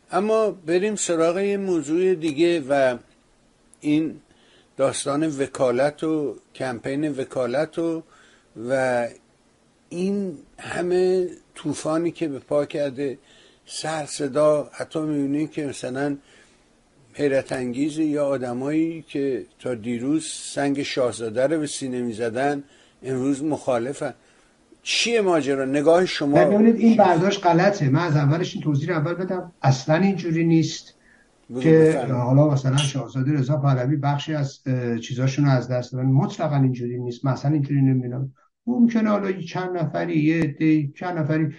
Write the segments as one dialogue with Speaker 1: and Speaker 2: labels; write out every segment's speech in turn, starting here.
Speaker 1: اما بریم سراغ یه موضوع دیگه و این داستان وکالت و کمپین وکالت و این همه طوفانی که به پا کرده، سر صدا، حتی میبینی که مثلا حیرت انگیزه یا آدمایی که تا دیروز سنگ شاهزاده رو به سینه میزدن امروز مخالفن. چیه ماجرا؟ نگاه شما
Speaker 2: ببینید این
Speaker 1: چیست؟
Speaker 2: برداشت غلطه. من از اولش این توضیح اول بدم، اصلا اینجوری نیست
Speaker 1: بگو
Speaker 2: که
Speaker 1: بفرمایید.
Speaker 2: حالا مثلا شاهزاده رضا پهلوی بخشی از چیزاشون رو از دست دادن. مطلقا اینجوری نیست. مثلا اینجوری نمیدونم، ممکنه حالا چند نفری، یه عده چند نفری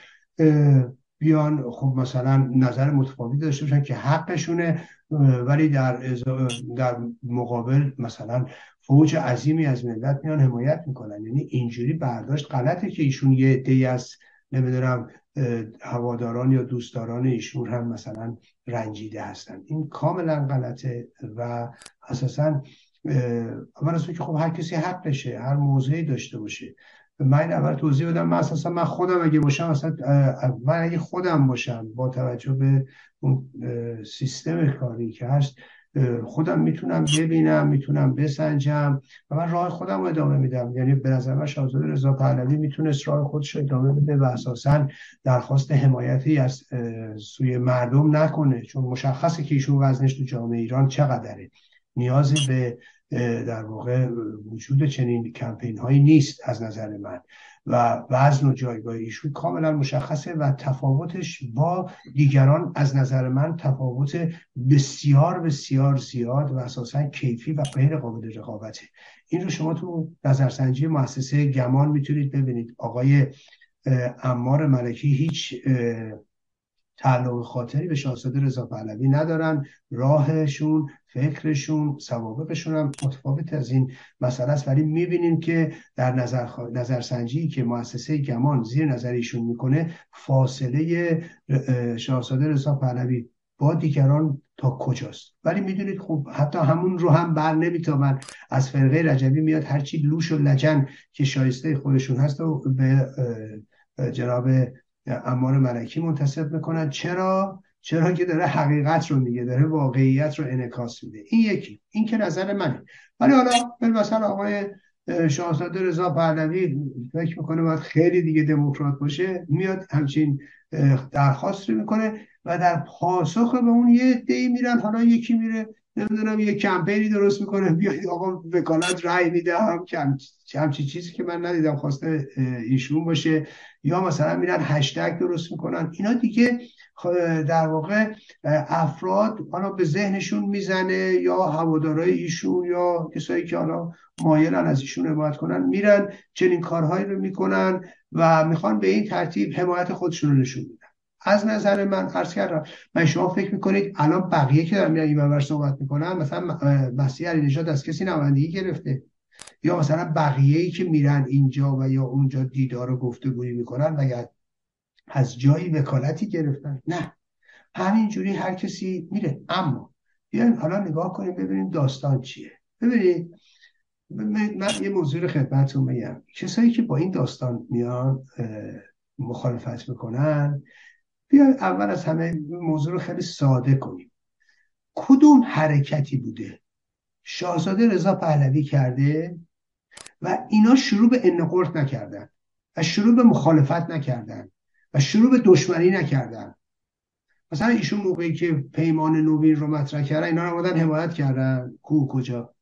Speaker 2: بیان خب مثلا نظر متفاوتی داشته باشن که حقشونه، ولی در مقابل مثلا فوج عظیمی از ملت میان حمایت میکنن. یعنی اینجوری برداشت غلطه که ایشون یه عده‌ای از نمیدونم هواداران یا دوستداران ایشون هم مثلا رنجیده هستن. این کاملا غلطه و اساسا اول از که خب هر کسی حقشه هر موضعی داشته باشه. من این اول توضیح بدم، من اساسا من خودم اگه باشم اصلا، من اگه خودم باشم با توجه به اون سیستم کاری که هست، خودم میتونم ببینم، میتونم بسنجم و من راه خودم رو ادامه میدم. یعنی به نظر من شاهزاده رضا پهلوی میتونست راه خودش رو ادامه بده و اساسا درخواست حمایتی از سوی مردم نکنه، چون مشخصه که ایشون وزنش تو جامعه ایران چقدره. نیازی به در واقع وجود چنین کمپین هایی نیست از نظر من و وزن و جایگاه ایشون کاملا مشخصه و تفاوتش با دیگران از نظر من تفاوت بسیار بسیار زیاد و اساسا کیفی و غیر قابل رقابته. این رو شما تو نظرسنجی مؤسسه گمان میتونید ببینید. آقای عمار ملکی هیچ تعلق خاطری به شاهزاده رضا پهلوی ندارن. راهشون، فکرشون، سوابقشون هم متفاوت از این مسئله است، ولی میبینیم که در نظرسنجی که مؤسسه گمان زیر نظر ایشون میکنه، فاصله شاهزاده رضا پهلوی با دیگران تا کجاست. ولی میدونید خب حتی همون رو هم بر نمیتابن. از فرقه رجبی میاد هرچی لوش و لجن که شایسته خودشون هست و به جناب عمار ملکی منتسب میکنن. چرا که داره حقیقت رو میگه، داره واقعیت رو انعکاس میده. این یکی، این که نظر منه. ولی حالا مثلا آقای شاهزاده رضا پهلوی فکر میکنه باید خیلی دیگه دموکرات باشه، میاد همچین درخواست رو میکنه و در پاسخ به اون یه عده‌ای میرن، حالا یکی میره نمیدونم یه کمپینی درست میکنه، بیاید آقا وکالت رأی میدم، همچین چیزی که من ندیدم خواسته ایشون باشه. یا مثلا میرن هشتگ درست میکنن. اینا دیگه در واقع افراد حالا به ذهنشون میزنه یا هوادارای ایشون یا کسایی که حالا مایلن از ایشون حمایت کنن میرن چنین کارهایی رو میکنن و میخوان به این ترتیب حمایت خودشون رو نشون بدن. از نظر من عرض کردم، من شما فکر میکنید الان بقیه که دارن میان این منور صحبت میکنن مثلا مسیح علی نژاد از کسی نمایندگی گرفته؟ یا مثلا بقیه‌ای که میرن اینجا و یا اونجا دیدار و گفتگویی میکنن و یا از جایی وکالتی گرفتن؟ نه، همینجوری هر کسی میره. اما بیاین حالا نگاه کنیم ببینیم داستان چیه. ببینید من یه موضوع رو خدمتتون بگم. کسایی که با این داستان میان مخالفت میکنن، بیاین اول از همه موضوع رو خیلی ساده کنیم. کدوم حرکتی بوده شاهزاده رضا پهلوی کرده و اینا شروع به انقلاب نکردن و شروع به مخالفت نکردن و شروع به دشمنی نکردن؟ مثلا ایشون موقعی که پیمان نوین رو مطرح کردن اینا رو آمدن حمایت کردن؟ کجا؟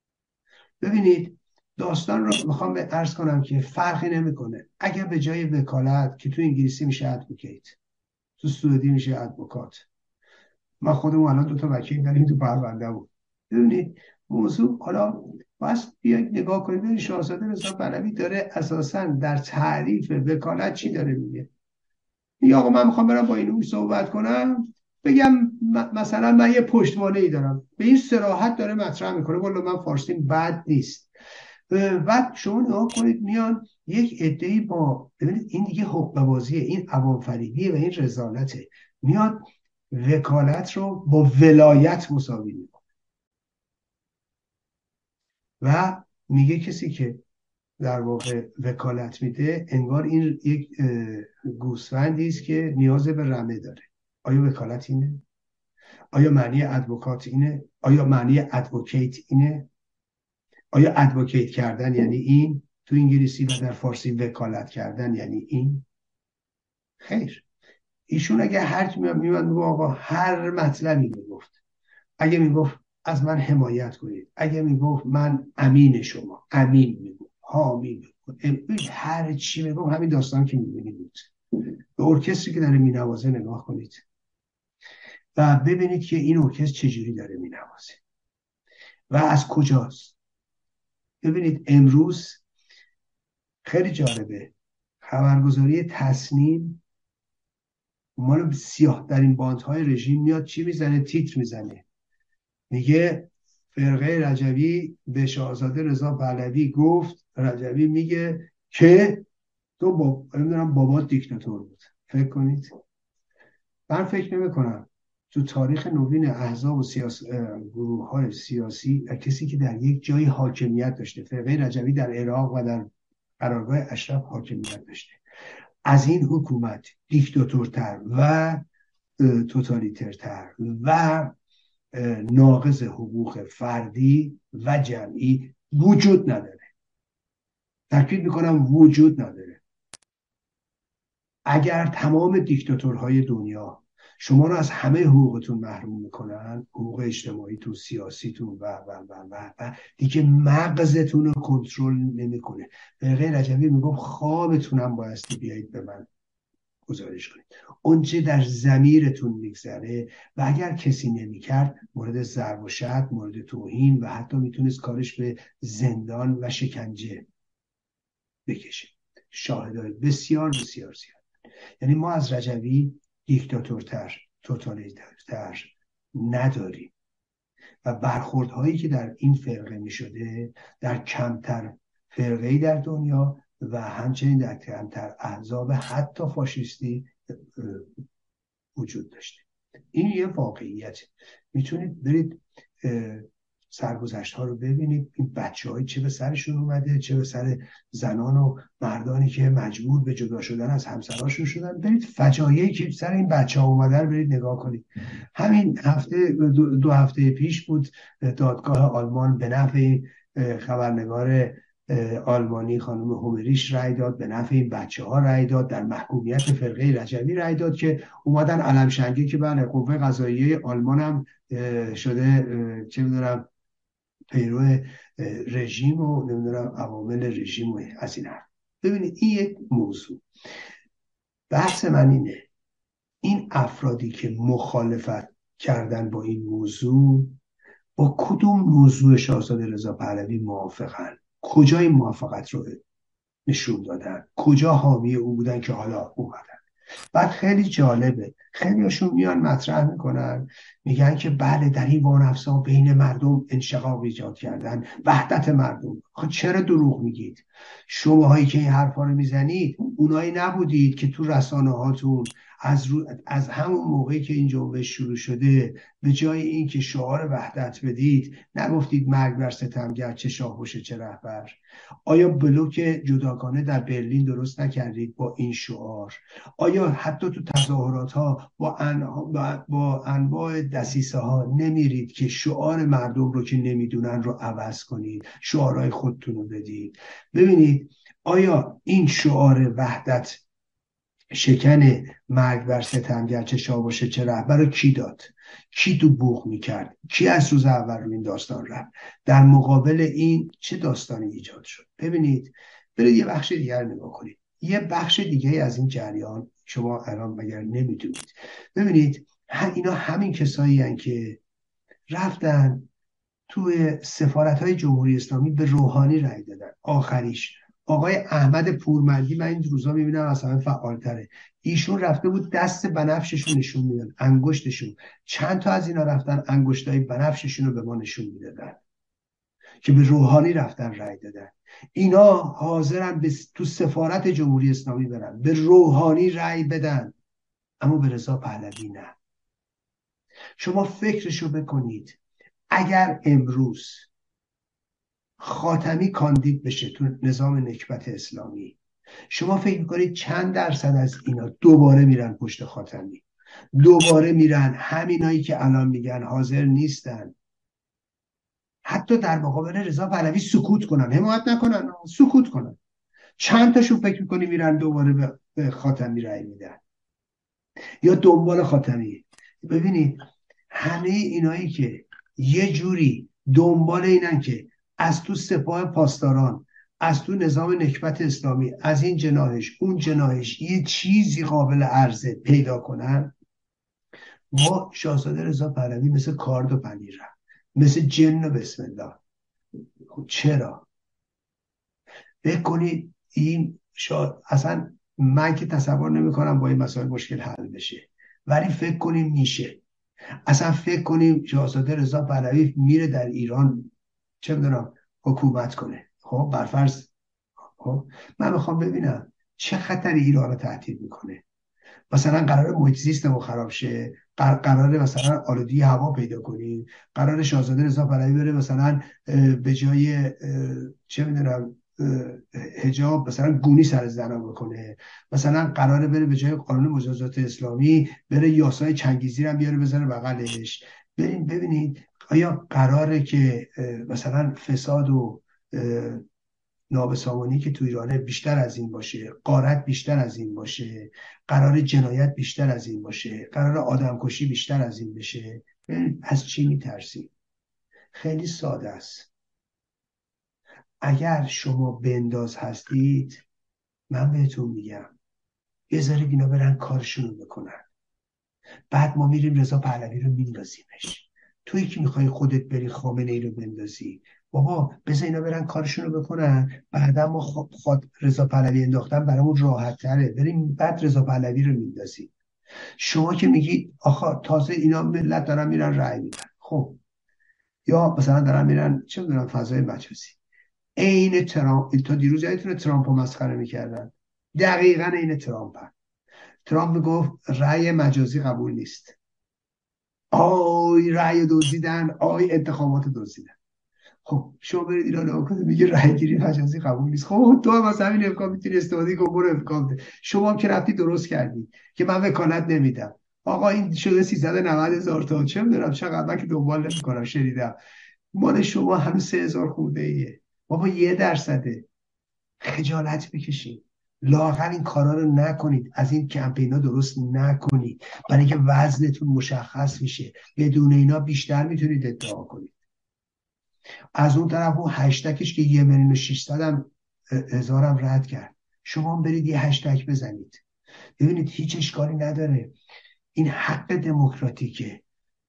Speaker 2: ببینید داستان رو میخوام به عرض کنم که فرقی نمیکنه اگر به جای وکالت که تو انگلیسی میشه ادوکیت، تو سعودی میشه ادوکات، ما خودمون الان 2 تا وکیل داریم تو پرونده بود. ببینید موضوع حالا بس بیاید نگاه کنید ببینید شاهزاده رضا پهلوی داره اساسا در تعریف وکالت چی داره میگه. یا آقا من میخوام برم با اینو صحبت کنم، بگم مثلا من یه پشتوانه ای دارم، به این صراحت داره مطرح میکنه. والا من فارسیم بد نیست. بعد شما نگاه کنید میان یک عده‌ای با، ببینید این دیگه حقوق بازیه، این عوام فریبیه و این رذالته، میاد وکالت رو با ولایت مساوی میکنه و میگه کسی که در واقع وکالت میده انگار این یک گوسفندی است که نیاز به رمه داره. آیا وکالت اینه؟ آیا معنی ادوکات اینه؟ آیا معنی ادوکیت اینه؟ آیا ادوکیت کردن یعنی این تو انگلیسی و در فارسی وکالت کردن یعنی این؟ خیر. ایشون اگه هر میاد آقا هر مطلبی میگفت، اگه میگفت از من حمایت کنید، اگه میگفت من امین شما، امین میگفت، حامی میگفت، هر چی میگفت همین داستان که میبینید بود. به ارکستری که داره مینوازه نگاه کنید و ببینید که این ارکستر چجوری داره مینوازه و از کجاست. ببینید امروز خیلی جالبه، خبرگزاری تصنیم مال سیاه در این باندهای رژیم میاد چی میزنه؟ تیتر میزنه، میگه فرقه رجوی به شاهزاده رضا پهلوی گفت، رجوی میگه که تو نمیدونم بابات دیکتاتور بود. فکر کنید. من فکر نمی کنم تو تاریخ نوین احزاب و گروه های سیاسی کسی که در یک جای حاکمیت داشته، فرقه رجوی در عراق و در قرارگاه اشرف حاکمیت داشته، از این حکومت دیکتاتورتر و توتالیترتر و ناقض حقوق فردی و جمعی وجود نداره. تاکید میکنم وجود نداره. اگر تمام دیکتاتورهای دنیا شما رو از همه حقوقتون محروم میکنن، حقوق اجتماعیتون، سیاسیتون و دیگه مغزتون رو کنترل نمیکنه. فرقه رجوی میگم خوابتونم بایستی بیایید به من گزارش کنید، اونچه در ضمیرتون میگذره و اگر کسی نمیکرد مورد ضرب و شتم، مورد توهین و حتی میتونست کارش به زندان و شکنجه بکشه. شاهدای بسیار بسیار زیاد. یعنی ما از رجوی دیکتاتورتر، توتالیترتر نداریم و برخوردهایی که در این فرقه میشده در کمتر فرقه‌ای در دنیا و همچنین در کمتر احزاب حتی فاشیستی وجود داشته. این یه واقعیت. میتونید برید سرگذشت ها رو ببینید، این بچه های چه به سرشون اومده، چه به سر زنان و مردانی که مجبور به جدا شدن از همسراشون شدن. برید فجایعی که سر این بچه ها اومده رو برید نگاه کنید. همین هفته دو هفته پیش بود دادگاه آلمان به نفع خبرنگار آلمانی خانم هومریش رأی داد، به نفع این بچه ها رأی داد، در محکومیت فرقه رجوی رأی داد که اومدن علمشنگی که بله قوه قضاییه آلمان هم شده چه میدونم پیرو رژیم و نمیدونم عوامل رژیم و از این حرف. ببینید این یک موضوع. بحث من اینه این افرادی که مخالفت کردن با این موضوع با کدوم موضوع شاهزاده رضا پهلوی موافقن؟ کجا این موافقت رو نشون دادن؟ کجا حامی او بودن که حالا اومدن؟ بعد خیلی جالبه، خیلی هاشون میان مطرح میکنن میگن که بله در این وانفسا بین مردم انشقاق ایجاد کردن، وحدت مردم. خب چرا دروغ میگید؟ شماهایی که این حرفا رو میزنید اونایی نبودید که تو رسانه هاتون از همون موقعی که این جنبش شروع شده به جای این که شعار وحدت بدید نگفتید مرگ بر ستمگر چه شاهوش چه رهبر؟ آیا بلوک جداگانه در برلین درست نکردید با این شعار؟ آیا حتی تو تظاهرات ها با انواع دسیسه ها نمیرید که شعار مردم رو که نمیدونن رو عوض کنید، شعارهای خودتون رو بدید؟ ببینید آیا این شعار وحدت شکن مرگ بر ستمگر چه شاهوش چه رهبر رو کی داد؟ کی تو بوق میکرد؟ کی از روز اول رو این داستان رفت؟ در مقابل این چه داستانی ایجاد شد؟ ببینید برید یه بخش دیگر نگاه کنید. یه بخش دیگه از این جریان شما الان مگر نمیدونید. ببینید اینا همین کسایی هستند که رفتن توی سفارت‌های جمهوری اسلامی به روحانی رأی دادن. آخریش آقای احمد پورمندی، من این روزا میبینم از همه فعالتره، ایشون رفته بود دست بنفششون نشون میدن، انگشتشون. چند تا از اینا رفتن انگشتای بنفششون رو به ما نشون میدادن که به روحانی رفتن رأی دادن. اینا حاضرن تو سفارت جمهوری اسلامی برن به روحانی رأی بدن، اما به رضا پهلوی نه. شما فکرشو بکنید، اگر امروز خاتمی کاندید بشه تو نظام نکبت اسلامی، شما فکر میکنید چند درصد از اینا دوباره میرن پشت خاتمی؟ دوباره میرن همینایی که الان میگن حاضر نیستن حتی در مقابل رضا پهلوی سکوت کنن، حمایت نکنن، سکوت کنن. چند تاشون فکر میکنی میرن دوباره به خاتمی رأی میدن یا دنبال خاتمی؟ ببینید همه اینایی که یه جوری دنبال اینن که از تو سپاه پاسداران، از تو نظام نکبت اسلامی، از این جناحش اون جناحش یه چیزی قابل عرضه پیدا کنن، ما شاهزاده رضا پهلوی مثل کارد و پنیر، مثل جن و بسم الله. خب چرا؟ فکر کنید این اصلا من که تصور نمی کنم با این مسائل مشکل حل بشه، ولی فکر کنیم میشه. اصلا فکر کنیم شاهزاده رضا پهلوی میره در ایران چه میدونم حکومت کنه. خب برفرض، خب من میخوام ببینم چه خطری ایران رو تهدید میکنه. مثلا قرار محیط زیست ما خراب شه، قرار مثلا آلودگی هوا پیدا کنیم، قرار شاهزاده رضا پهلوی بره مثلا به جای چه میدونم حجاب مثلا گونی سر زنا بکنه، مثلا قراره بره به جای قانون مجازات اسلامی بره یاسای چنگیزی رو بیاره بزنه بغلش. ببینید آیا قراره که مثلا فساد و نابسامانی که تو ایرانه بیشتر از این باشه، غارت بیشتر از این باشه، قرار جنایت بیشتر از این باشه، قرار آدمکشی بیشتر از این بشه؟ از چی میترسید؟ خیلی ساده است. اگر شما بنداز هستید، من بهتون میگم بذارید اینا برن کارشونو بکنن، بعد ما میریم رضا پهلوی رو میندازیمش. تویی که میخوای خودت بری خامنه ای رو بندازی، بابا بذار اینا برن کارشونو بکنن، بعدا ما رضا پهلوی انداختن برامون راحت تره، بریم بعد رضا پهلوی رو میندازی. شما که میگی آخا تازه اینا ملت دارن میرن رأی میدن، خب یا مثلا دارن میرن چه میدونم فضای مجازی، عین ترامپ. تا دیروز یادتونه ترامپ رو مسخره میکردن؟ دقیقاً عین ترامپ. ترامپ میگفت رأی مجازی قبول نیست، آی رأی دزدیدن، آی انتخابات دزدیدن. خب شما برید ایران نگاه کنید، میگه رأی گیری مجازی قبول نیست. خب تو هم از همین امکان میتونی استفاده کنی، برو امکان ده. شما هم که رفتی درست کردی که من وکالت نمیدم. آقا این شده 390,000 تا، چه میدونم چقدر، من که دنبال نمیکنم، شنیدم مال شما هنوز 3,000 خورده ایه. بابا 1%. خجالت بکشید، لااقل این کارا رو نکنید، از این کمپینا درست نکنید، برای اینکه وزنتون مشخص میشه. بدون اینا بیشتر میتونید ادعا کنید. از اون طرف اون هشتگش که 1,600,000 هم رد کرد، شما هم برید یه هشتگ بزنید. ببینید هیچ اشکالی نداره، این حق دموکراتیکه.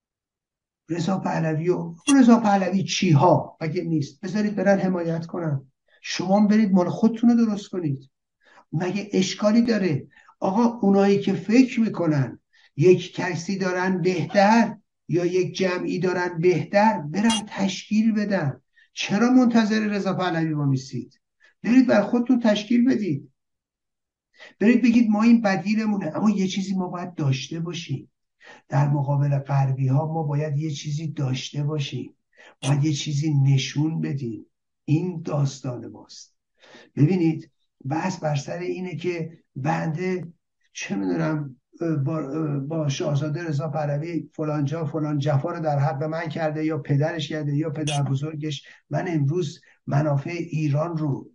Speaker 2: رضا پهلوی چی ها اگه نیست، بذارید برن حمایت کنن، شما هم برید مال خودتون رو درست کنید. مگه اشکالی داره؟ آقا اونایی که فکر میکنن یک کسی دارن بهتر یا یک جمعی دارن بهتر، برن تشکیل بدن. چرا منتظر رضا پهلوی وامیستید؟ برید بر خودتون تشکیل بدید، برید بگید ما این بدیلمونه. اما یه چیزی ما باید داشته باشیم، در مقابل غربی ها ما باید یه چیزی داشته باشیم، باید یه چیزی نشون بدیم. این داستان ماست. ببینید بحث بر سر اینه که بنده چه میدونم با شاهزاده رضا پهلوی فلان جا فلان جفا رو در حق من کرده یا پدرش کرده یا پدر بزرگش. من امروز منافع ایران رو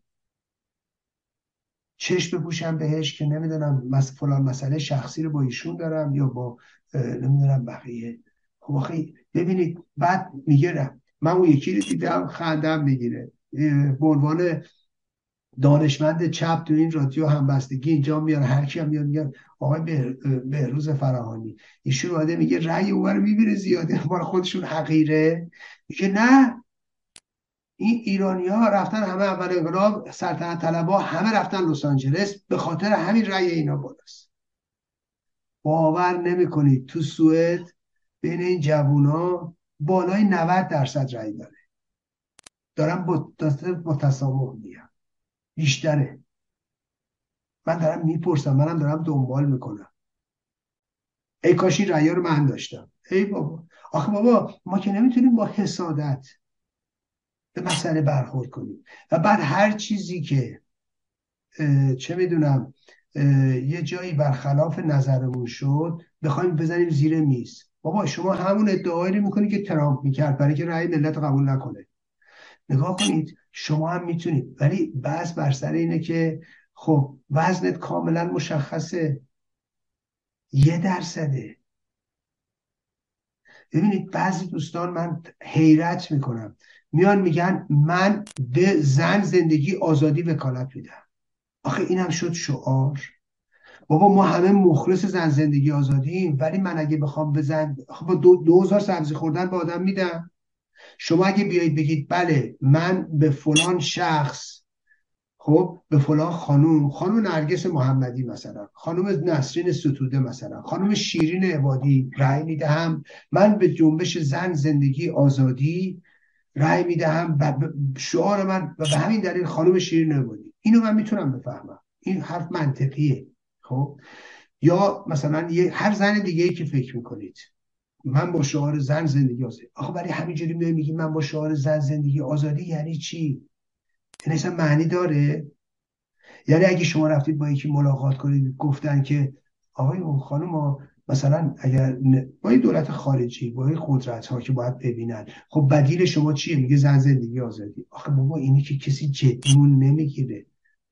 Speaker 2: چشم بپوشم بهش که نمیدونم فلان مسئله شخصی رو با ایشون دارم یا با نمیدونم بقیه. خب آخه ببینید بعد میگه من اون یکی رو دیدم خندم میگیره، به عنوان دانشمند چپ تو این رادیو همبستگی اینجا میاد، هر کی هم میاد میگه آقای بهروز فراهانی ایشون اومده میگه رأی اون رو میبینه زیاده، مال خودشون حقیره. میگه نه، این ایرانی ها رفتن همه اول انقلاب، سلطنت طلبها همه رفتن لس آنجلس به خاطر همین رأی اینا بالاست. باور نمیکنید تو سوئد بین این جوونا بالای 90% رأی داره. دارم با تسامح میگم بیشتره. من دارم میپرسم، منم دارم دنبال میکنم. ای کاشی رأیا رو من داشتم. ای بابا، آخه بابا ما که نمیتونیم با حسادت به مسئله برخورد کنیم و بعد هر چیزی که چه میدونم یه جایی برخلاف نظرمون شد بخوایم بزنیم زیر میز. بابا شما همون ادعایی رو میکنید که ترامپ میکرد برای که رأی ملت قبول نکنه. نگاه کنید شما هم میتونید، ولی بحث بر سر اینه که خب وزنت کاملا مشخصه، 1%. ببینید بعضی دوستان من حیرت میکنم میان میگن من به زن زندگی آزادی وکالت میدم. آخه اینم شد شعار. بابا ما همه مخلص زن زندگی آزادیم، ولی من اگه بخوام بزن با 2000 سبزی خوردن به آدم میدم. شما اگه بیایید بگید بله من به فلان شخص، خب به فلان خانم نرگس محمدی مثلا، خانم نسرین ستوده مثلا، خانم شیرین عبادی رأی میدهم، من به جنبش زن زندگی آزادی رأی میدهم و شعار من و به همین دلیل خانم شیرین عبادی، اینو من میتونم بفهمم، این حرف منطقیه. خب یا مثلا هر زن دیگه ای که فکر میکنید من با شعار زن زندگی آزادی. آخه برای همینجوری میگیم من با شعار زن زندگی آزادی یعنی چی؟ این اصلا معنی داره؟ یعنی اگه شما رفتید با یکی ملاقات کنید گفتن که آقای اون خانم ها مثلا اگر با این دولت خارجی با این قدرت ها که باید ببینن، خب بدیل شما چیه؟ میگه زن زندگی آزادی. آخه بابا اینی که کسی جدیمون نمیگیره،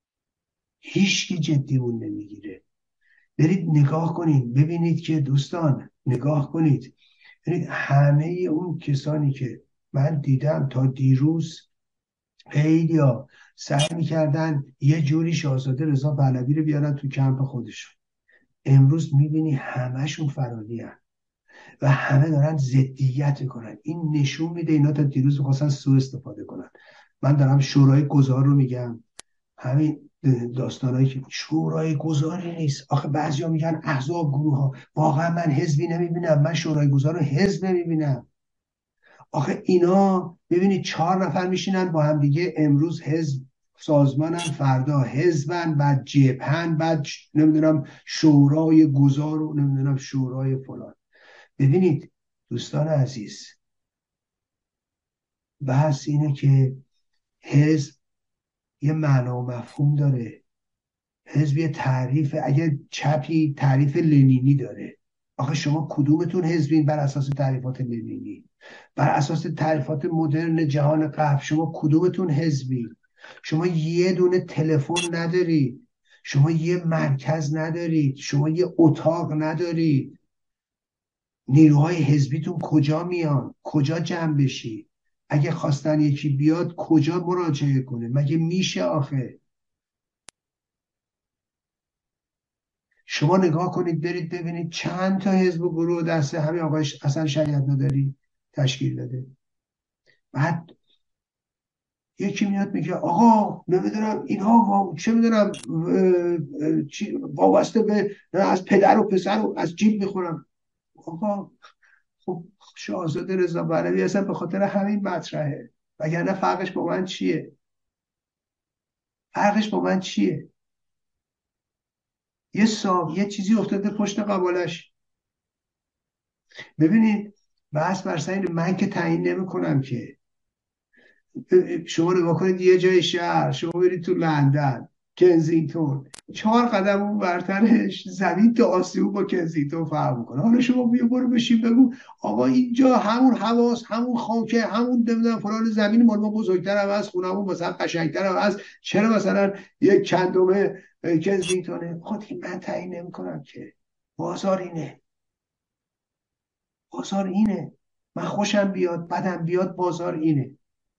Speaker 2: هیچکی جدیمون نمیگیره. برید نگاه کنید ببینید که دوستان نگاه کنید ببینید همه اون کسانی که من دیدم تا دیروز خیلیا سعی میکردن یه جوری شاهزاده رضا پهلوی رو بیارن تو کمپ خودشون، امروز میبینی همهشون فراری هن و همه دارن ضدیت میکنن. این نشون میده اینا تا دیروز میخواستن سوء استفاده کنن. من دارم شورای گذار رو میگم، همین داستانایی که شورای گذاری نیست. آخه بعضیا میگن احزاب گروه ها، واقعا من حزبی نمیبینم، من شورای گذار رو حزب نمیبینم. آخه اینا ببینید 4 نفر میشینن با هم دیگه، امروز حزب سازمانن، فردا حزبن، بعد جبهن، بعد نمیدونم شورای گذار و نمیدونم شورای فلان. ببینید دوستان عزیز بحث اینه که حزب یه معنا و مفهوم داره، حزب یه تعریف، اگه چپی تعریف لنینی داره. آخه شما کدومتون حزبین بر اساس تعریفات لنینی؟ بر اساس تعریفات مدرن جهان غرب شما کدومتون حزبین؟ شما یه دونه تلفن ندارید، شما یه مرکز ندارید، شما یه اتاق ندارید. نیروهای حزبیتون کجا میان؟ کجا جمع بشی؟ اگه خواستن یکی بیاد کجا مراجعه کنه؟ مگه میشه آخه؟ شما نگاه کنید برید ببینید چند تا حزب و گروه دست همین آقای حسن شریعت مداری تشکیل داده. بعد یکی میاد میگه آقا نمیدونم اینها چه میدونم وابسته به از پدر و پسر و از جیب میخورم. آقا خب شاهزاده رضا پهلوی اصلا به خاطر همین مطرحه، وگرنه فرقش با من چیه؟ فرقش با من چیه؟ یه چیزی افتاده پشت قبالش. ببینید بحث بر سر اینه، من که تعیین نمیکنم که. شما نگاه کنید یه جای شهر، شما برید تو لندن کنزینگتون، 4 قدم اون برترش زمین تا آسیاب با کنزینگتون فرق میکنه. حالا شما بیا برو بشین بگو آقا اینجا همون حواس، همون خاکه، همون نمیدونم فلان، زمین مال ما بزرگتر هم از خونمون مثلا قشنگتر هم از، چرا مثلا یک چندمه کنزینگتونه؟ خود که من تعیین نمیکنم که. بازار اینه، بازار اینه. من خوشم بیاد بدم بیاد بازار اینه.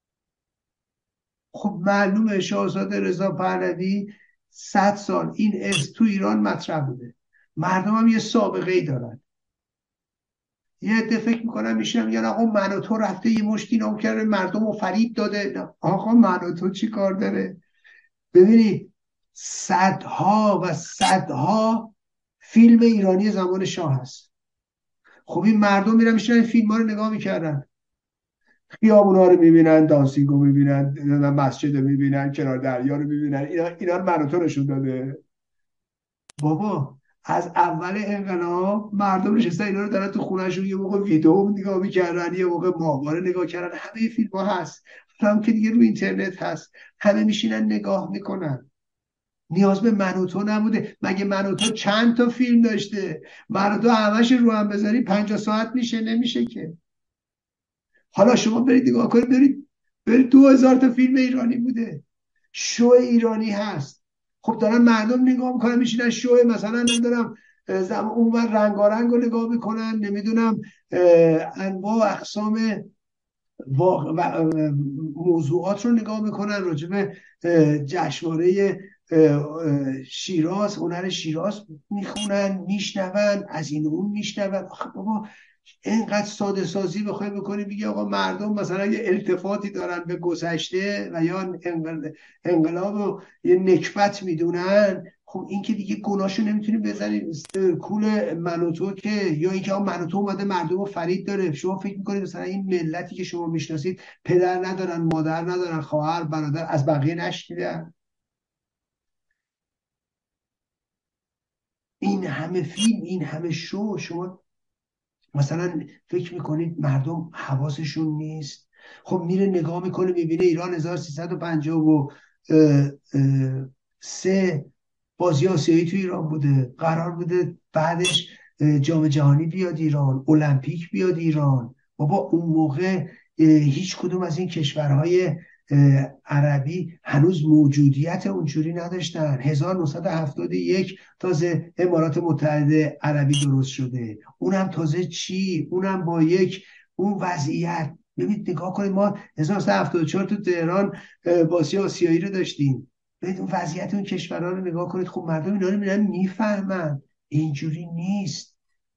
Speaker 2: خب معلومه شاهزاده رضا پهلوی 100 سال این اسم تو ایران مطرح بوده، مردم هم یه سابقه ای دارن. یه عده فکر میکنن میشنم میگن آقا من و تو رفته یه مشتی نام کرده مردم رو فریب داده. آقا من و تو چی کار داره؟ ببینید صدها و صدها فیلم ایرانی زمان شاه هست. خب این مردم میرن میشنن این فیلم ها رو نگاه میکردن، خیابونا رو میبینن، دانسینگو میبینن، مسجد رو میبینن، کنار دریا رو میبینن. اینا رو من و تو نشون داده؟ بابا از اول انقلاب مردم نشستن اینا رو دارن تو خونهشون، یه موقع ویدیو نگاه میکردن، یه موقع ماهواره نگاه کردن. همه فیلم ها هست، هم که دیگه رو اینترنت هست، همه میشینن نگاه میکنن. نیاز به من و تو نبوده. مگه من و تو چند تا فیلم داشته؟ من و تو همش رو هم بذاری 50 ساعت میشه؟ نمیشه که. حالا شما برید نگاه کنید، برید 2000 تا فیلم ایرانی بوده، شو ایرانی هست. خب دارن مردم نگاه میکنن، میشینن شو مثلا نمیدونم اونور رنگارنگ رو نگاه میکنن، نمیدونم انواع و اقسام موضوعات رو نگاه میکنن، راجب جشنواره شیراز، هنر شیراز میخونن، میشنون، از این اون میشنون. آخه بابا اینقدر ساده سازی بخوای بکنی بگی آقا مردم مثلا یه التفاتی دارن به گذشته و یا انقلاب و یه نکبت میدونن، خب این که دیگه گناهشو نمیتونی بزنی کول من و تو که، یا اینکه من و تو اومده مردم رو فرید داره. شما فکر میکنید مثلا این ملتی که شما میشناسید پدر ندارن، مادر ندارن، خواهر برادر، از بقیه نشنیدن؟ این همه فیلم، این همه شو، شما مثلا فکر میکنید مردم حواسشون نیست؟ خب میره نگاه میکنه میبینه ایران 1353 بازی آسیایی تو ایران بوده، قرار بوده بعدش جام جهانی بیاد ایران، المپیک بیاد ایران. بابا اون موقع هیچ کدوم از این کشورهای عربی هنوز موجودیت اونجوری نداشتن. 1971 تازه امارات متحده عربی درست شده، اونم تازه چی؟ اونم با یک اون وضعیت. ببینید نگاه کنید، ما 1974 تو تهران بازی آسیایی رو داشتیم. ببینید اون وضعیت اون کشورها رو نگاه کنید. خب مردم اینا رو میرن میفهمن اینجوری نیست.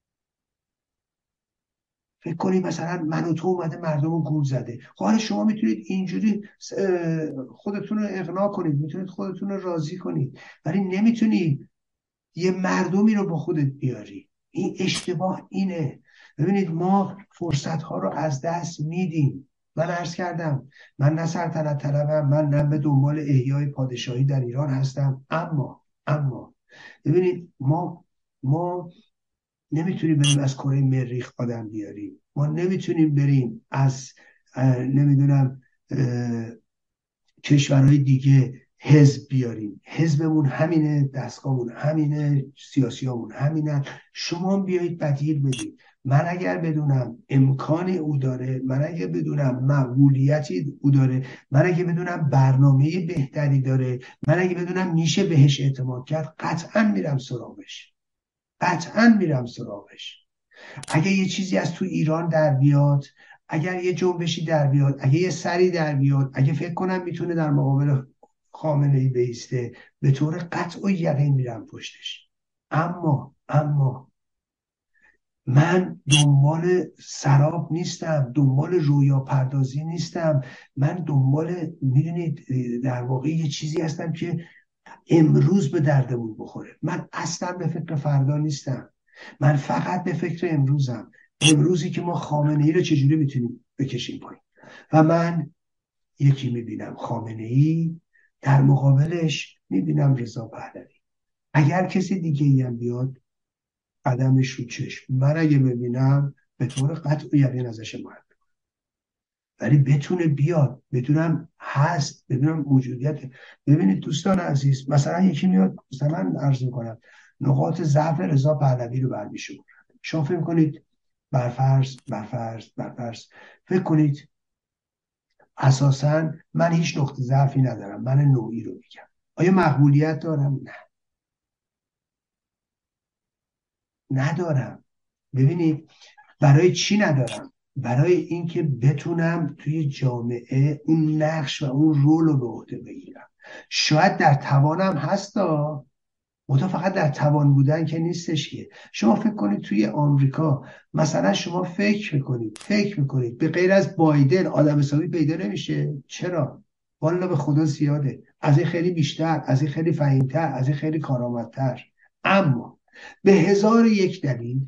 Speaker 2: فکر کنید مثلا من و تو اومده مردم رو گول زده. خب حالا شما میتونید اینجوری خودتون رو اقناع کنید، میتونید خودتون رو راضی کنید، ولی نمیتونید یه مردمی رو با خودت بیاری. این اشتباه اینه. ببینید ما فرصت ها رو از دست میدیم. من عرض کردم من نه سلطنت طلبم، من نه به دنبال احیای پادشاهی در ایران هستم، اما ببینید ما نمیتونیم بریم از کره مریخ آدم بیاریم، ما نمیتونیم بریم از نمیدونم کشورهای دیگه حزب بیاریم. حزبمون همینه، دستگاهمون همینه، سیاسیامون همینه. شما بیایید بدیل بدید. من اگر بدونم امکان او داره، من اگر بدونم مقبولیتی او داره، من اگر بدونم برنامه بهتری داره، من اگر بدونم میشه بهش اعتماد کرد، قطعا میرم سراغش، قطعا میرم سراغش. اگه یه چیزی از تو ایران در بیاد، اگر یه جنبشی در بیاد، اگه یه سری در بیاد، اگه فکر کنم میتونه در مقابل خامنه‌ای بیسته، به طور قطع و یقین میرم پشتش. اما من دنبال سراب نیستم، دنبال رویا پردازی نیستم. من دنبال میدونید در واقع یه چیزی هستم که امروز به دردمون بخوره. من اصلا به فکر فردا نیستم، من فقط به فکر امروزم. امروزی که ما خامنه‌ای رو چجوری میتونیم بکشیم پایین. و من یکی میبینم خامنه‌ای، در مقابلش میبینم رضا پهلوی. اگر کسی دیگه ای هم بیاد قدمش رو چشم، من اگه ببینم به طور قطع و یقین ازش حمایت میکنم. ولی بتونه بیاد، بدونم هست، بدونم موجودیت. ببینید دوستان عزیز، مثلا یکی میاد، مثلا عرض میکنم نقاط ضعف رضا پهلوی رو برمی‌شمونه. شما فکر کنید برفرض فکر کنید اساسا من هیچ نقطه ضعفی ندارم، من نوعی رو میگم. آیا مقبولیت دارم؟ نه، ندارم. ببینید برای چی ندارم؟ برای اینکه بتونم توی جامعه اون نقش و اون رول رو به عهده بگیرم. شاید در توانم هستا، منتها فقط در توان بودن که نیستش که. شما فکر کنید توی آمریکا مثلا، شما فکر میکنید به غیر از بایدن آدم حسابی پیدا نمیشه؟ چرا؟ والا به خدا زیاده، از این خیلی بیشتر، از این خیلی فهیمتر، از این خیلی کارآمدتر. اما به هزار یک دلیل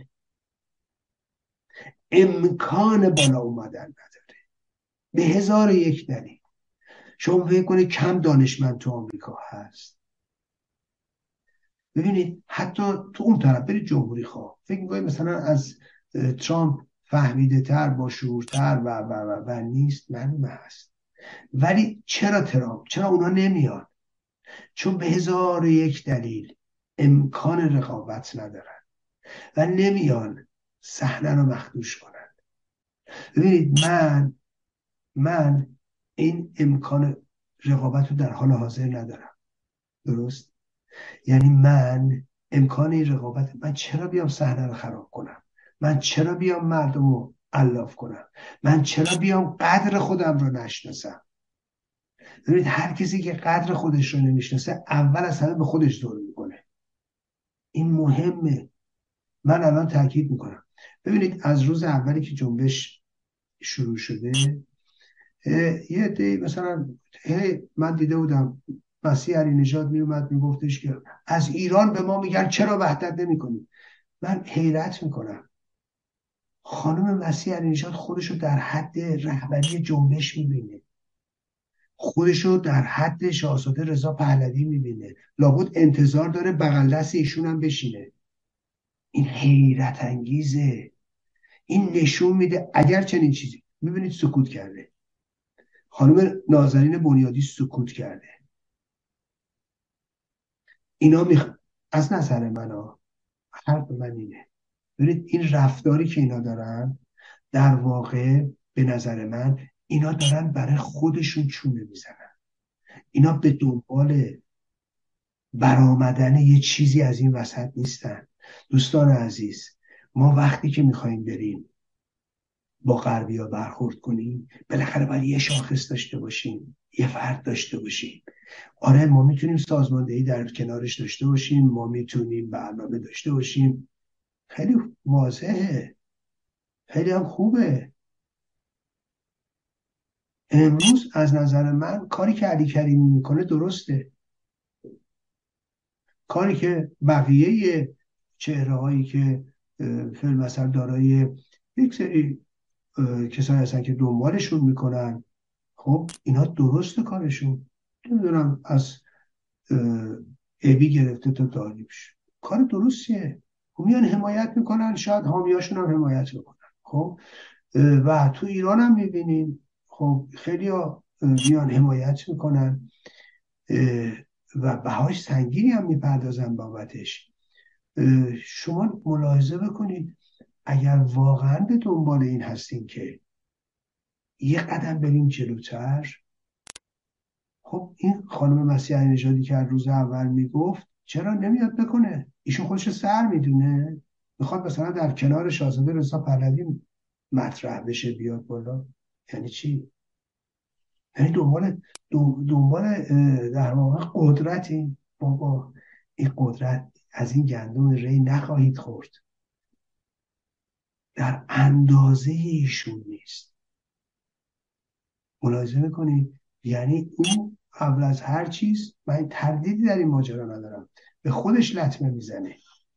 Speaker 2: امکان بالا اومدن نداره، به هزار یک دلیل. شما فکر کنید کم دانشمند تو آمریکا هست؟ ببینید حتی تو اون طرف برید جمهوری خواه، فکر میکنید مثلا از ترامپ فهمیده تر، با شعورتر و نیست؟ معلومه هست. ولی چرا ترامپ، چرا اونا نمیان؟ چون به 1001 دلیل امکان رقابت ندارن و نمیان صحنه رو مخدوش کنن. ببینید من این امکان رقابت رو در حال حاضر ندارم، درست؟ یعنی من امکان این رقابت، من چرا بیام صحنه رو خراب کنم؟ من چرا بیام مردم رو علاف کنم؟ من چرا بیام قدر خودم رو نشناسم؟ ببینید هر کسی که قدر خودش رو نمیشناسه اول از همه به خودش ظلم میکنه. این مهمه. من الان تاکید میکنم. ببینید از روز اولی که جنبش شروع شده یه عده مثلا من دیده بودم مسیح علی نژاد میومد میگفتش که از ایران به ما میگن چرا وحدت نمیکنیم. من حیرت میکنم. خانم مسیح علی نژاد خودشو در حد رهبری جنبش میبینه، خودشو در حد شاهزاده رضا پهلوی میبینه، لابد انتظار داره بغل دست ایشون هم بشینه. این حیرت انگیزه. این نشون میده اگر چنین چیزی، میبینید سکوت کرده. خانم نازنین بنیادی سکوت کرده. اینا از نظر من حرف من اینه، ببینید این رفتاری که اینا دارن در واقع به نظر من اینا دارن برای خودشون چونه میزنن. اینا به دنبال برآمدن یه چیزی از این وسط نیستن. دوستان عزیز، ما وقتی که میخوایم بریم با غربی‌ها برخورد کنیم بالاخره باید یه شاخص داشته باشیم، یه فرد داشته باشیم. آره ما میتونیم سازماندهی در کنارش داشته باشیم، ما میتونیم برنامه داشته باشیم، خیلی واضحه، خیلی هم خوبه. امروز از نظر من کاری که علی کریمی میکنه درسته. کاری که بقیه چهره هایی که فیلم مثلا دارای یک سری کسایی هستن که دنبالشون میکنن، خب اینا درست کارشون، نمیدونم از ابی گرفته تا داریوش کار درستیه. خب میان حمایت میکنن، شاید حامیاشون هم حمایت میکنن. خب و تو ایران هم میبینین خب خیلی ها میان حمایت میکنن و بهاش سنگینی هم میپردازن بابتش. شما ملاحظه بکنید اگر واقعا به دنبال این هستین که یه قدم بریم جلوتر، خب این خانم مسیح علی نژادی که از روز اول میگفت چرا نمیاد بکنه؟ ایشون خودش سر میدونه، میخواد مثلا در کنار شاهزاده رضا پهلوی مطرح بشه بیاد بالا. یعنی چی؟ یعنی دنبال در واقع قدرتی. بابا این قدرت از این گندم ری نخواهید خورد، در اندازه ایشون نیست. ملاحظه میکنید؟ یعنی اون قبل از هر چیز، من تردیدی در این ماجرا ندارم، به خودش لطمه میزنه.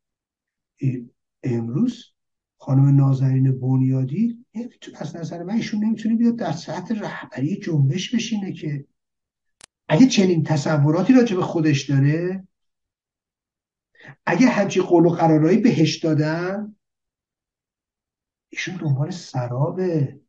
Speaker 2: امروز خانم نازنین بنیادی نمیتونه، از نظر من ایشون نمیتونه بیاد در سطح رهبری جنبش بشینه. که اگه چنین تصوراتی راجع به خودش داره، اگه همچین قول و قرارایی بهش دادن، ایشون دنبال سرابه.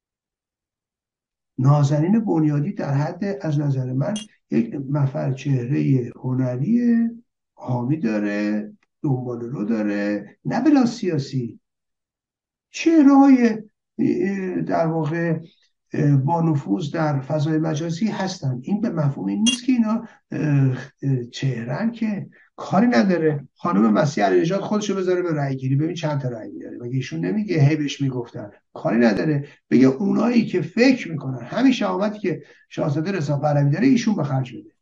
Speaker 2: نازنین بنیادی در حد از نظر من یک نفر چهره هنریه، حامی داره، دنبال رو داره، نه بلا سیاسی. چهره های در واقع با نفوذ در فضای مجازی هستن. این به مفهوم این نیست که اینا چهرن که کاری نداره. خانم مسیح علی نژاد خودشو بذاره به رأی گیری، ببین چند تا رأی میاره. مگه ایشون نمیگه هی بهش میگفتن؟ کاری نداره بگه اونایی که فکر میکنن همین شهامتی که شاهزاده رضا پهلوی داره ایشون به خرج بده.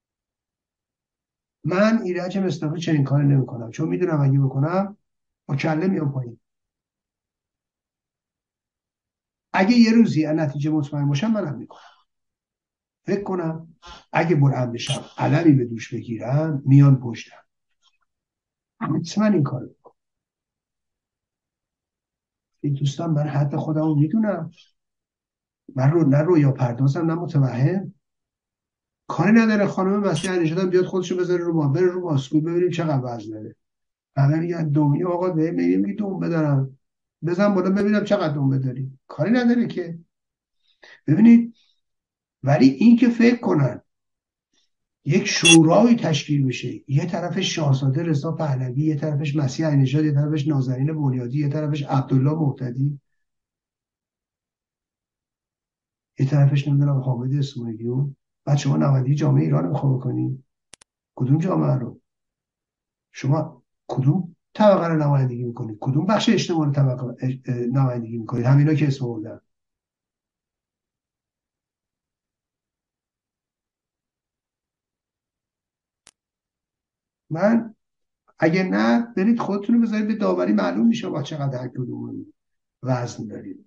Speaker 2: من ایرج مصطفی چنین کاری نمیکنم، چون میدونم اگه بکنم با کله میام پایین. اگه یه روزی از نتیجه مطمئن باشم منم میکنم. فکر کنم اگه بلند بشم علمی به دوش بگیرم میان پشتم، حتما این کار میکنم. این دوستان من حد خودم رو میدونم، من نه رویا پردازم نه متوهم. کاری نداره خانم مسیح علی نژاد بیاد خودشو بذاره رو بره رو باسکول ببینیم چقدر وزن داره. همه میگن دومی آقا میگی دنبه دارم، بزن بالا ببینم چقدر دنبه داری. کاری نداره که. ببینید ولی این که فکر کنن یک شورایی تشکیل بشه، یه طرفش شاهزاده رضا پهلوی، یه طرفش مسیح عین‌نژاد، یه طرفش نازنین بنیادی، یه طرفش عبدالله مهتدی، یه طرفش نمیدونم حامد اسماعیلیون. بعد شما نماینده جامعه ایران رو میخواد بکنید. کدوم جامعه رو؟ شما کدوم طبقه رو نمایندگی میکنید؟ کدوم بخش اجتماعی رو نمایندگی میکنید؟ همینا که اسم بردن. من اگه نه برید خودتون رو بذارید به داوری، معلوم میشه با چقدر هر کدوم وزن دارید.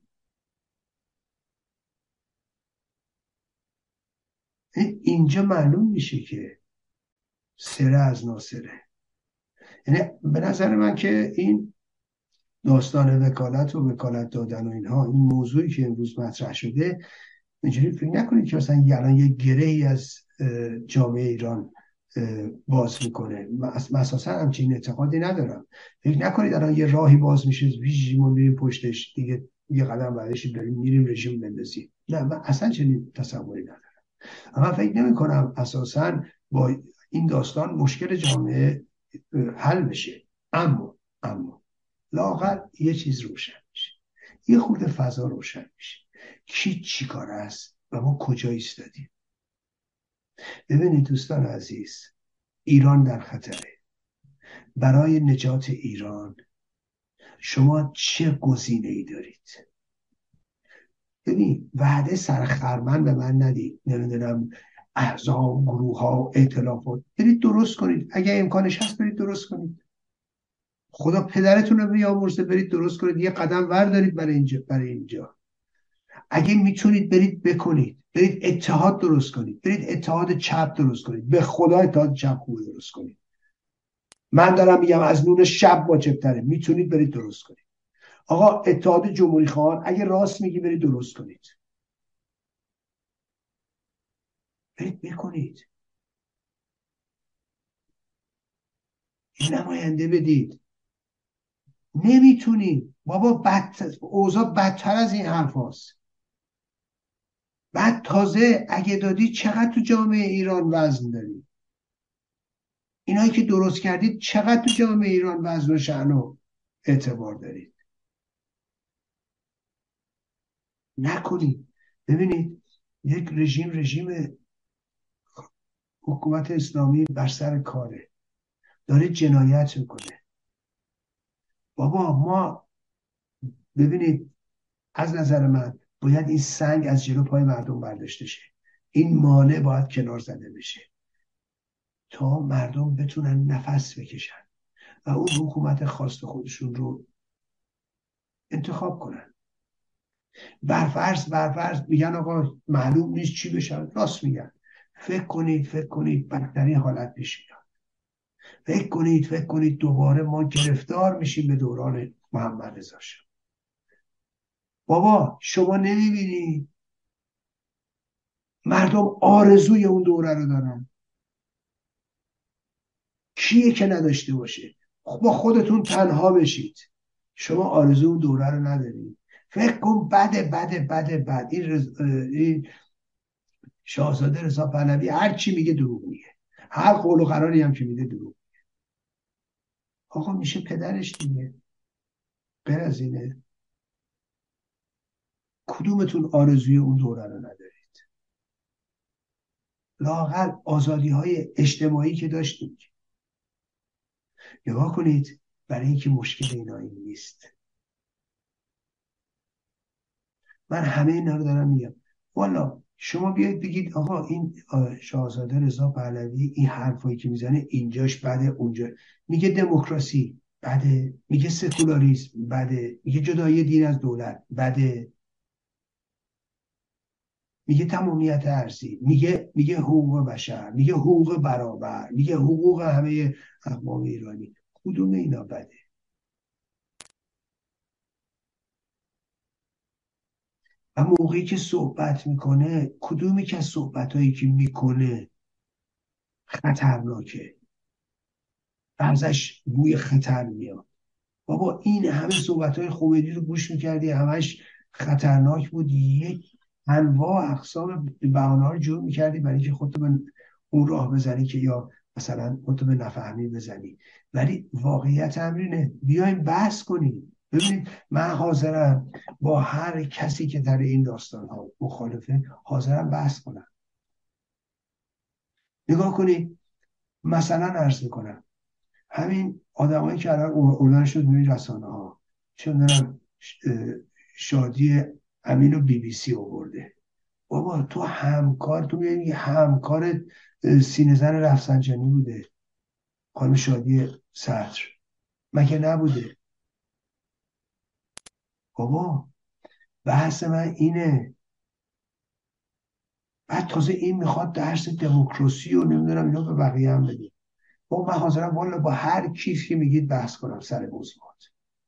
Speaker 2: اینجا معلوم میشه که سره از ناسره. یعنی به نظر من که این داستان وکالت و وکالت دادن و اینها، این موضوعی که امروز مطرح شده، اینجوری فکر نکنید که مثلا الان یه گرهی از جامعه ایران باز میکنه. من اساسا همچین اعتقادی ندارم. فکر نکنید الان یه راهی باز میشه ویژی ما میریم پشتش دیگه یه قدم بعدش بریم میریم رژیم بندازیم. نه، من اصلا چنین تصوری ندارم. اما فکر نمی کنم اساسا با این داستان مشکل جامعه حل بشه. اما لااقل یه چیز روشن میشه، یه خورده فضا روشن میشه، کی چی کار است و ما کجا ایستادیم. ببینید دوستان عزیز، ایران در خطره. برای نجات ایران شما چه گزینه ای دارید؟ ببین، وعده سرخرمن به من ندید، نمیدونم احزاب، گروه ها، ائتلافات. برید درست کنید، اگه امکانش هست برید درست کنید. خدا پدرتون رو بیامرزه، برید درست کنید، یه قدم وردارید برای اینجا. اگه میتونید برید بکنید، برید اتحاد درست کنید، برید اتحاد چپ درست کنید. به خدا اتحاد چپ خوب درست کنید. من دارم میگم از نون شب واجبتره. میتونید برید درست کنید. آقا اتحاد جمهوری خواهان، اگه راست میگی برید درست کنید، برید بکنید. این نماینده بدید. نمیتونید بابا، اوضاع بدتر از این حرف هاست. بعد تازه اگه دادی چقدر تو جامعه ایران وزن دارید؟ اینایی که درست کردید چقدر تو جامعه ایران وزن و شأن و اعتبار دارید؟ نکنید. ببینید، یک رژیم حکومت اسلامی بر سر کاره، داره جنایت میکنه. بابا ما، ببینید، از نظر من باید این سنگ از جلو پای مردم برداشته شه. این مانع باید کنار زده بشه تا مردم بتونن نفس بکشن و اون حکومت خاص خودشون رو انتخاب کنن. برفرض میگن آقا معلوم نیست چی بشه. راست میگن. فکر کنید بدترین حالت پیش میاد. فکر کنید دوباره ما گرفتار میشیم به دوران محمد رضا شاه. بابا شما نمیبینی مردم آرزوی اون دوره رو دارن؟ کیه که نداشته باشه؟ با خودتون تنها بشید. شما آرزو اون دوره رو ندارید. فکر کن بده این شاهزاده رضا پهلوی هر چی میگه دروغ میگه، هر قول و قراری هم که میده دروغ. آقا میشه پدرش دیگه. غیر از اینه؟ کدومتون آرزوی اون دوره رو ندارید؟ لااقل آزادی های اجتماعی که داشتیم. نگاه کنید، برای اینکه مشکل اینا این نیست. من همه اینا رو دارم میگم. والا شما بیاید بگید آقا این شاهزاده رضا پهلوی این حرفایی که میزنه اینجاش بده، اونجا میگه دموکراسی بده، میگه سکولاریسم بده، میگه جدایی دین از دولت بده، میگه تمامیت ارضی، میگه حقوق بشر، میگه حقوق برابر، میگه حقوق همه اقوام ایرانی. کدوم اینا بده؟ و موقعی که صحبت میکنه، کدومی که از صحبتهایی که میکنه خطرناکه و ازش بوی خطر میاد؟ بابا این همه صحبتهای خمینی رو گوش میکردی، همش خطرناک بود. یک انواع اقسام بهانه‌ها رو جور میکردی برای اینکه خودت من اون راه بزنی که یا مثلا تو به نفهمی بزنی. ولی واقعیت امرینه، بیایم بحث کنیم. ببینید من حاضرم با هر کسی که در این داستان ها مخالفه حاضرم بحث کنم. نگاه کنید مثلا عرض میکنم همین آدمایی که الان اردن شد روی رسانه ها، چه میدونم شادی امین و بی بی سی آورده. بابا تو همکار، تو میگی همکار سینه زن رفسنجانی بوده خانم شادی صدر، مگه نبوده؟ بابا بحث من اینه. بعد تازه این میخواد درس دموکراسی و نمیدونم اینا به بقیه هم بده. بابا من حاضرم والا با هر کیف که میگید بحث کنم سر موضوعات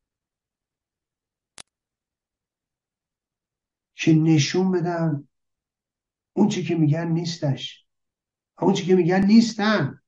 Speaker 2: که نشون بدم اون چی که میگن نیستش، اون چی که میگن نیستن.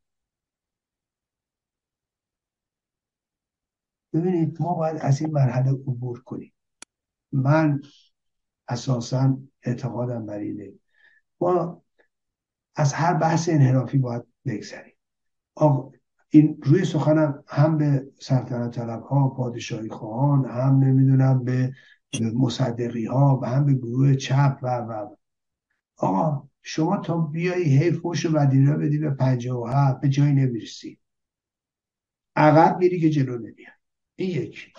Speaker 2: ببینید ما باید از این مرحله عبور کنیم. من اساسا اعتقادم بر اینه ما از هر بحث انحرافی باید بگذریم. این روی سخنم هم به سلطنت طلب ها، پادشاهی خواهان، هم نمیدونم به مصدقی ها و هم به گروه چپ و آقا شما تا بیایی هی فوش ودیره بدی به 57 به جایی نمیرسی، عقب میری که جلو نمیاد. این یکی.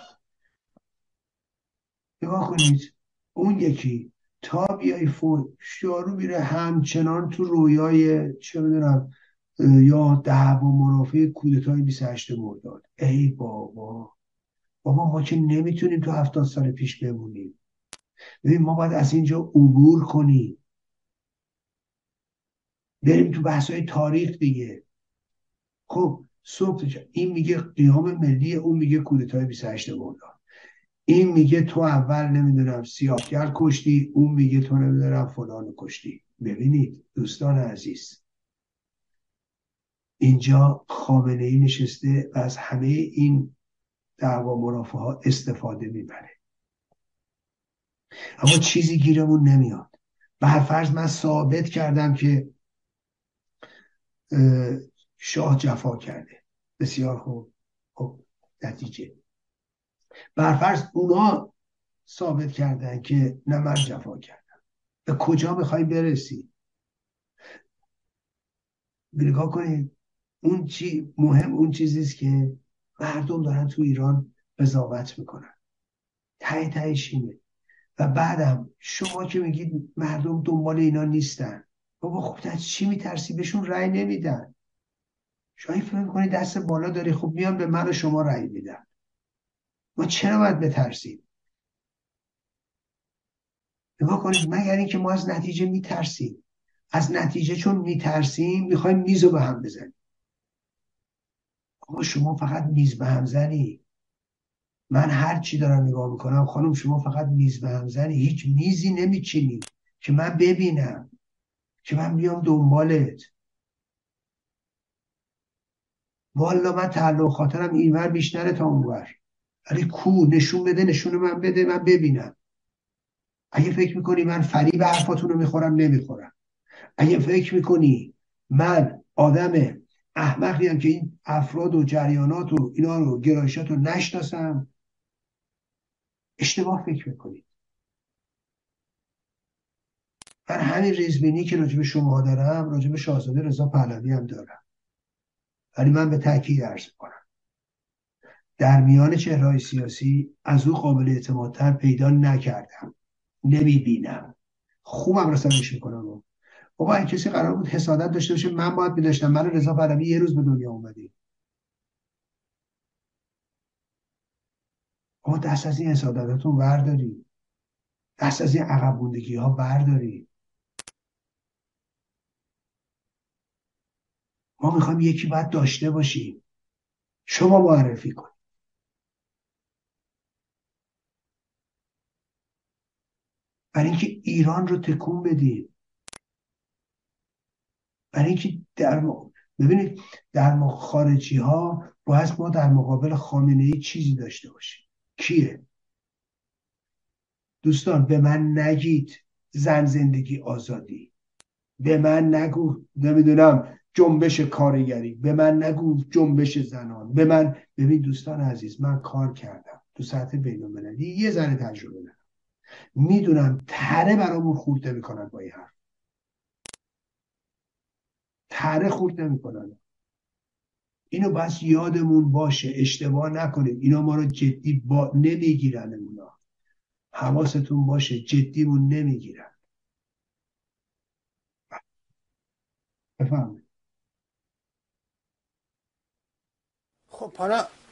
Speaker 2: نگاه کنید اون یکی تا بیای فوش یارو میره همچنان تو رویای چه میدونم یا دعوا مرافع کودتای 28 مرداد. ای بابا ما که نمیتونیم تو 70 سال پیش بمونیم. ببین ما باید از اینجا عبور کنیم، بریم تو بحث‌های تاریخ دیگه. خب صبح این میگه قیام ملی، اون میگه کودتای 28 مرداد، این میگه تو اول نمیدونم سیاه‌گر کشتی، اون میگه تو نمیدونم فلان کشتی. ببینید دوستان عزیز اینجا خامنه‌ای نشسته و از همه این دعوا مرافعه ها استفاده میبره، اما چیزی گیرمون نمیاد. برفرض من ثابت کردم که شاه جفا کرده، بسیار خوب. خب نتیجه برفرض اونا ثابت کردن که نه من جفا کردم، به کجا میخوای برسی؟ نگاه کنید اون چی مهم، اون چیزیست که مردم دارن تو ایران قضاوت میکنن، ته تهش اینه. و بعدم شما که میگید مردم دنبال اینا نیستن، بابا خب از چی میترسی؟ بهشون رأی نمیدن. شما فکر میکنی دست بالا داری، خب میان به من و شما رأی میدن، ما چرا باید بترسیم؟ نگاه کنید مگر اینکه ما از نتیجه میترسیم، از نتیجه چون میترسیم میخوایم میز رو به هم بزنیم. آقا شما فقط میز به هم زنی، من هر چی دارم نگاه میکنم خانم شما فقط میز به هم زنی، هیچ میزی نمیچینی که من ببینم، که من بیام دنبالت. والا من تعلق خاطرم اینور بیشتره تا اونور، ولی کو نشون بده، نشون من بده من ببینم. اگه فکر میکنی من فریب حرفاتون رو میخورم نمیخورم، اگه فکر میکنی من آدم احمقیم که این افراد و جریانات و اینا رو گرایشات رو نشناسم، اشتباه فکر میکنی. من همین ریزبینی که راجب شما دارم راجب شاهزاده رضا پهلوی هم دارم، ولی من به تاکید عرض کنم در میان چهره‌های سیاسی از او قابل اعتمادتر پیدا نکردم، نمیبینم. خوبم رسانش میکنم. بابا این کسی قرار بود حسادت داشته باشه من باید میداشتم. من رضا پهلوی یه روز به دنیا اومدیم. بابا دست از این حسادتاتون برداری، دست از این عقب موندگی ها برداری. ما میخوایم یکی باید داشته باشیم، شما معرفی کن. برای اینکه ایران رو تکون بدیم، برای اینکه ببینید در خارجی ها باید ما در مقابل خامنه ای چیزی داشته باشیم. کیه؟ دوستان به من نگید زن زندگی آزادی، به من نگو نمیدونم جنبش کارگری، به من نگو جنبش زنان، به من. ببین دوستان عزیز، من کار کردم تو سطح بین‌المللی، یه ذره تجربه دارم، میدونم تره برامون خورد نمیکنن با این حرف، تره خورد نمیکنن. اینو بس یادمون باشه، اشتباه نکنید، اینا ما رو جدی نمیگیرن، اونا حواستون باشه جدیمون نمیگیرن. بفهمید.
Speaker 1: خب حالا